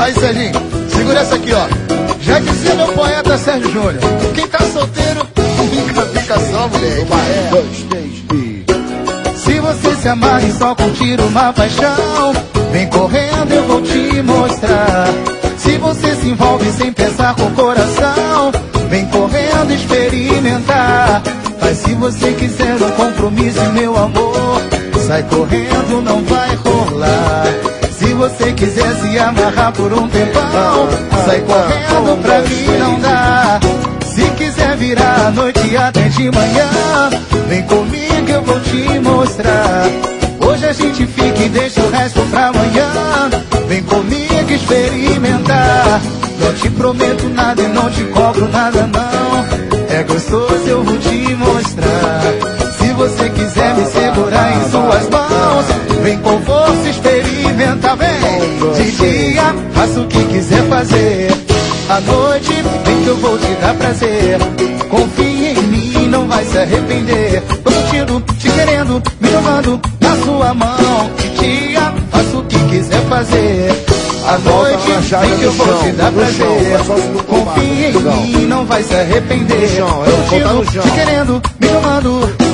Aí, Serginho, segura essa aqui, ó. Já dizia meu poeta Sérgio Júnior: quem tá solteiro nunca fica só, moleque. 1, 2, 3 e... Se você se amarra e só curtir uma paixão, vem correndo, eu vou te mostrar. Se você se envolve sem pensar com o coração, vem correndo experimentar. Mas se você quiser um compromisso, meu amor, sai correndo, não vai rolar. Se você quiser se amarrar por um tempão, sai correndo, pra mim não dá. Se quiser virar a noite até de manhã, vem comigo, eu vou te mostrar. Hoje a gente fica e deixa o resto pra amanhã. Vem comigo experimentar. Não te prometo nada e não te cobro nada não. É gostoso, eu vou te mostrar. Se você quiser me segurar em suas mãos, vem com força experimentar. Vem de dia, faça o que quiser fazer. À noite, vem que eu vou te dar prazer. Confia em mim, não vai se arrepender. Tô curtindo, te querendo, me jogando na sua mão. De dia, faça o que quiser fazer. À noite, vem que eu vou te dar prazer. Confia em mim, não vai se arrepender. Tô curtindo, te querendo, me jogando.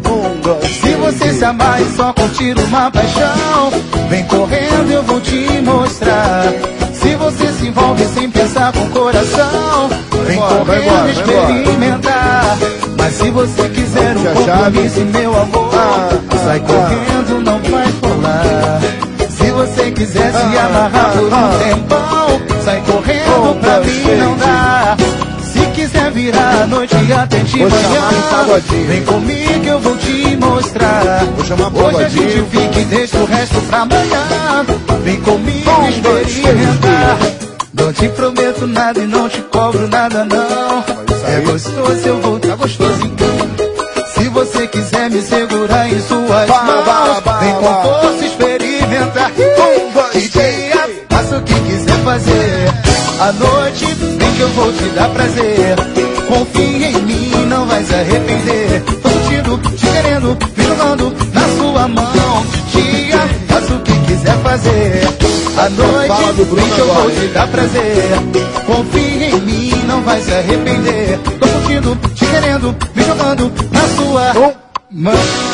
Se você se amar e só curtir uma paixão, vem correndo, eu vou te mostrar. Se você se envolve sem pensar com o coração, vem correndo experimentar. Mas se você quiser um compromisso, meu amor, sai correndo, não vai rolar. Se você quiser se amarrar por um tempão, sai correndo, pra mim não dá. Se quiser virar a noite até de manhã, vem comigo, eu vou te mostrar. Hoje a gente fica e deixa o resto pra amanhã. Vem comigo experimentar. Não te prometo nada e não te cobro nada não. É gostoso, eu vou tá gostoso então. Se você quiser me segurar em suas mãos, vem com força experimentar. De dia, faça o que quiser fazer. À noite, vem que eu vou te dar prazer. Confia em mim, não vai se arrepender. Tô curtindo, te querendo, me jogando na sua mão. De dia, faça o que quiser fazer. À noite, vem que eu vou te dar prazer. Confia em mim, não vai se arrepender. Tô curtindo, te querendo, me jogando na sua mão.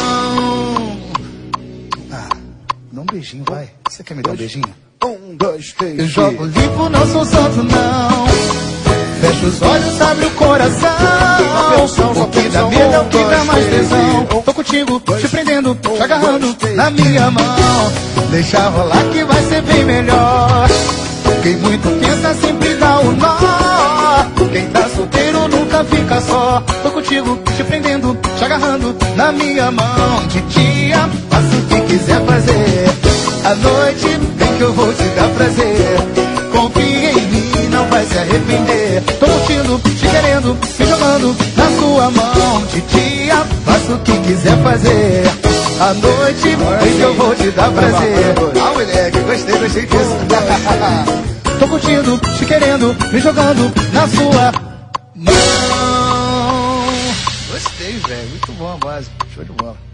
Dá um beijinho, vai. Você quer me dar um beijinho? 1, 2, 3 Eu jogo limpo, não sou santo não. Fecha os olhos, abre o coração. O que dá medo é o que dá mais tesão. Tô contigo, te prendendo, te agarrando na minha mão. Deixa rolar que vai ser bem melhor. Quem muito pensa sempre dá o nó. Quem tá solteiro nunca fica só. Tô contigo, te prendendo, te agarrando na minha mão. De dia, faça o que quiser fazer. À noite, vem que eu vou te dar prazer. Confia em mim, não vai se arrepender. Tô curtindo, te querendo, me jogando na sua mão. De dia, faça o que quiser fazer. À noite, vem que eu vou te dar prazer. Ah, moleque, gostei disso. Tô curtindo, te querendo, me jogando na sua mão. Gostei, velho. Muito bom a base. Show de bola.